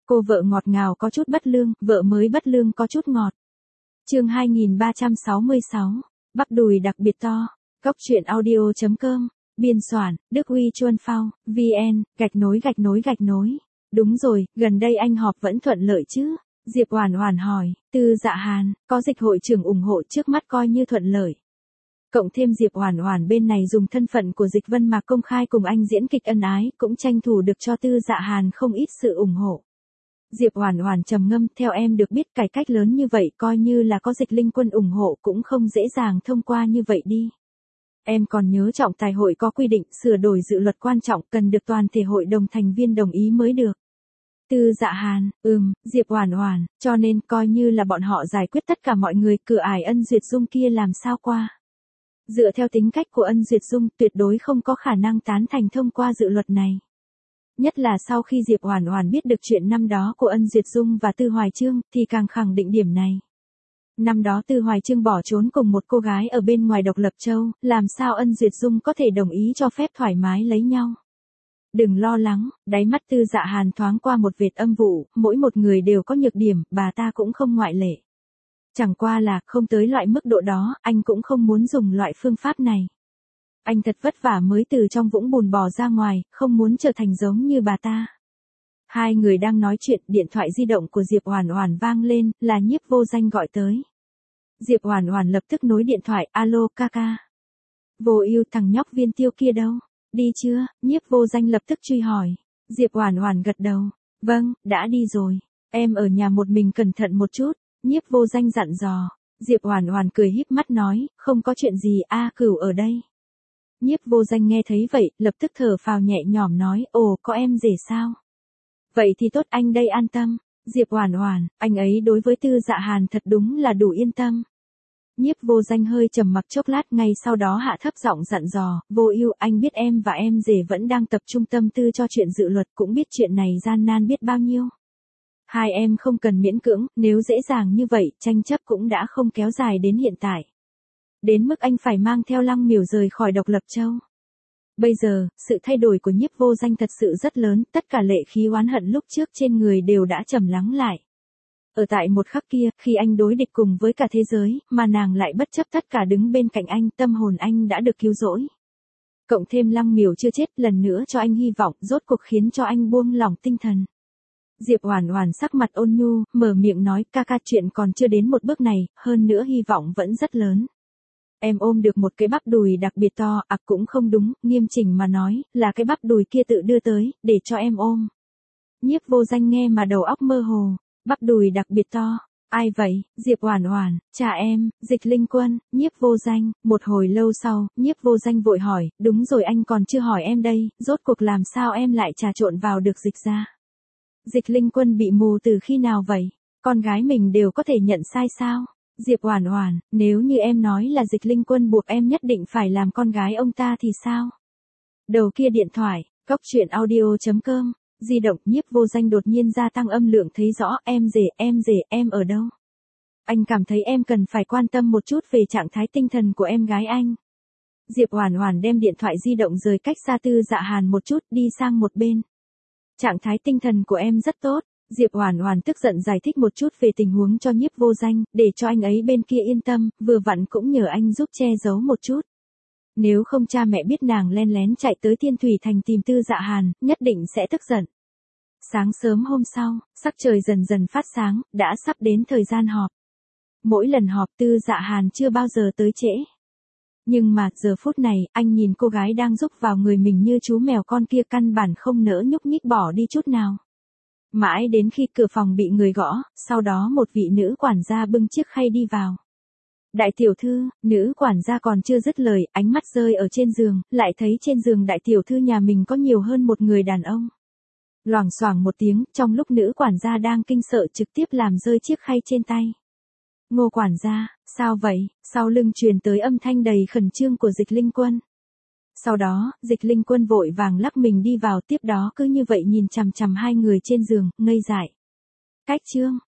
Cô vợ ngọt ngào có chút bất lương, vợ mới bất lương có chút ngọt. Chương 2366, bắp đùi đặc biệt to. Góc truyện audio.com, biên soạn, Đức Huy Chuân Phao, VN, _. Đúng rồi, gần đây anh họp vẫn thuận lợi chứ? Diệp Oản Oản hỏi. Tư Dạ Hàn, có dịch hội trưởng ủng hộ trước mắt coi như thuận lợi. Cộng thêm Diệp Oản Oản bên này dùng thân phận của Dịch Vân Mạc công khai cùng anh diễn kịch ân ái, cũng tranh thủ được cho Tư Dạ Hàn không ít sự ủng hộ. Diệp Oản Oản trầm ngâm, theo em được biết cải cách lớn như vậy coi như là có Dịch Linh Quân ủng hộ cũng không dễ dàng thông qua như vậy đi. Em còn nhớ trọng tài hội có quy định sửa đổi dự luật quan trọng cần được toàn thể hội đồng thành viên đồng ý mới được. Tư Dạ Hàn, Diệp Oản Oản, cho nên coi như là bọn họ giải quyết tất cả mọi người, cửa ải Ân Duyệt Dung kia làm sao qua. Dựa theo tính cách của Ân Duyệt Dung tuyệt đối không có khả năng tán thành thông qua dự luật này. Nhất là sau khi Diệp Oản Oản biết được chuyện năm đó của Ân Duyệt Dung và Tư Hoài Chương thì càng khẳng định điểm này. Năm đó Tư Hoài Chương bỏ trốn cùng một cô gái ở bên ngoài Độc Lập Châu, làm sao Ân Duyệt Dung có thể đồng ý cho phép thoải mái lấy nhau. Đừng lo lắng, đáy mắt Tư Dạ Hàn thoáng qua một vệt âm vụ, mỗi một người đều có nhược điểm, bà ta cũng không ngoại lệ. Chẳng qua là, không tới loại mức độ đó, anh cũng không muốn dùng loại phương pháp này. Anh thật vất vả mới từ trong vũng bùn bò ra ngoài, không muốn trở thành giống như bà ta. Hai người đang nói chuyện, điện thoại di động của Diệp Oản Oản vang lên, là Nhiếp Vô Danh gọi tới. Diệp Oản Oản lập tức nối điện thoại, alo ca. Vô Ưu, thằng nhóc Viên Tiêu kia đâu? Đi chưa? Nhiếp Vô Danh lập tức truy hỏi. Diệp Oản Oản gật đầu. Vâng, đã đi rồi. Em ở nhà một mình cẩn thận một chút. Nhiếp Vô Danh dặn dò. Diệp Oản Oản cười híp mắt nói, không có chuyện gì a, Cửu ở đây. Nhiếp Vô Danh nghe thấy vậy, lập tức thở phào nhẹ nhõm nói, ồ, có em rể sao? Vậy thì tốt, anh đây an tâm. Diệp Oản Oản, anh ấy đối với Tư Dạ Hàn thật đúng là đủ yên tâm. Nhiếp Vô Danh hơi trầm mặc chốc lát, ngay sau đó hạ thấp giọng dặn dò, Vô Ưu, anh biết em và em rể vẫn đang tập trung tâm tư cho chuyện dự luật, cũng biết chuyện này gian nan biết bao nhiêu. Hai em không cần miễn cưỡng, nếu dễ dàng như vậy, tranh chấp cũng đã không kéo dài đến hiện tại. Đến mức anh phải mang theo Lăng Miểu rời khỏi Độc Lập Châu. Bây giờ, sự thay đổi của Nhiếp Vô Danh thật sự rất lớn, tất cả lệ khí oán hận lúc trước trên người đều đã trầm lắng lại. Ở tại một khắc kia, khi anh đối địch cùng với cả thế giới, mà nàng lại bất chấp tất cả đứng bên cạnh anh, tâm hồn anh đã được cứu rỗi. Cộng thêm Lăng Miểu chưa chết, lần nữa cho anh hy vọng, rốt cuộc khiến cho anh buông lỏng tinh thần. Diệp Oản Oản sắc mặt ôn nhu, mở miệng nói, ca chuyện còn chưa đến một bước này, hơn nữa hy vọng vẫn rất lớn. Em ôm được một cái bắp đùi đặc biệt to, cũng không đúng, nghiêm chỉnh mà nói, là cái bắp đùi kia tự đưa tới, để cho em ôm. Nhiếp Vô Danh nghe mà đầu óc mơ hồ, bắp đùi đặc biệt to, ai vậy? Diệp Oản Oản, cha em, Dịch Linh Quân. Nhiếp Vô Danh, một hồi lâu sau, Nhiếp Vô Danh vội hỏi, đúng rồi, anh còn chưa hỏi em đây, rốt cuộc làm sao em lại trà trộn vào được Dịch gia? Dịch Linh Quân bị mù từ khi nào vậy? Con gái mình đều có thể nhận sai sao? Diệp Oản Oản, nếu như em nói là Dịch Linh Quân buộc em nhất định phải làm con gái ông ta thì sao? Đầu kia điện thoại, góc truyện audio.com, di động. Nhiếp Vô Danh đột nhiên gia tăng âm lượng, thấy rõ, em rể, em ở đâu? Anh cảm thấy em cần phải quan tâm một chút về trạng thái tinh thần của em gái anh. Diệp Oản Oản đem điện thoại di động rời cách xa Tư Dạ Hàn một chút, đi sang một bên. Trạng thái tinh thần của em rất tốt. Diệp Oản Oản tức giận giải thích một chút về tình huống cho Nhiếp Vô Danh, để cho anh ấy bên kia yên tâm, vừa vặn cũng nhờ anh giúp che giấu một chút. Nếu không cha mẹ biết nàng len lén chạy tới Thiên Thủy Thành tìm Tư Dạ Hàn, nhất định sẽ tức giận. Sáng sớm hôm sau, sắc trời dần dần phát sáng, đã sắp đến thời gian họp. Mỗi lần họp Tư Dạ Hàn chưa bao giờ tới trễ. Nhưng mà, giờ phút này, anh nhìn cô gái đang rúc vào người mình như chú mèo con kia, căn bản không nỡ nhúc nhích bỏ đi chút nào. Mãi đến khi cửa phòng bị người gõ, sau đó một vị nữ quản gia bưng chiếc khay đi vào. Đại tiểu thư, nữ quản gia còn chưa dứt lời, ánh mắt rơi ở trên giường, lại thấy trên giường đại tiểu thư nhà mình có nhiều hơn một người đàn ông. Loảng xoảng một tiếng, trong lúc nữ quản gia đang kinh sợ trực tiếp làm rơi chiếc khay trên tay. Ngô quản gia, sao vậy? Sau lưng truyền tới âm thanh đầy khẩn trương của Dịch Linh Quân. Sau đó, Dịch Linh Quân vội vàng lắc mình đi vào, tiếp đó cứ như vậy nhìn chằm chằm hai người trên giường, ngây dại. Cách chương,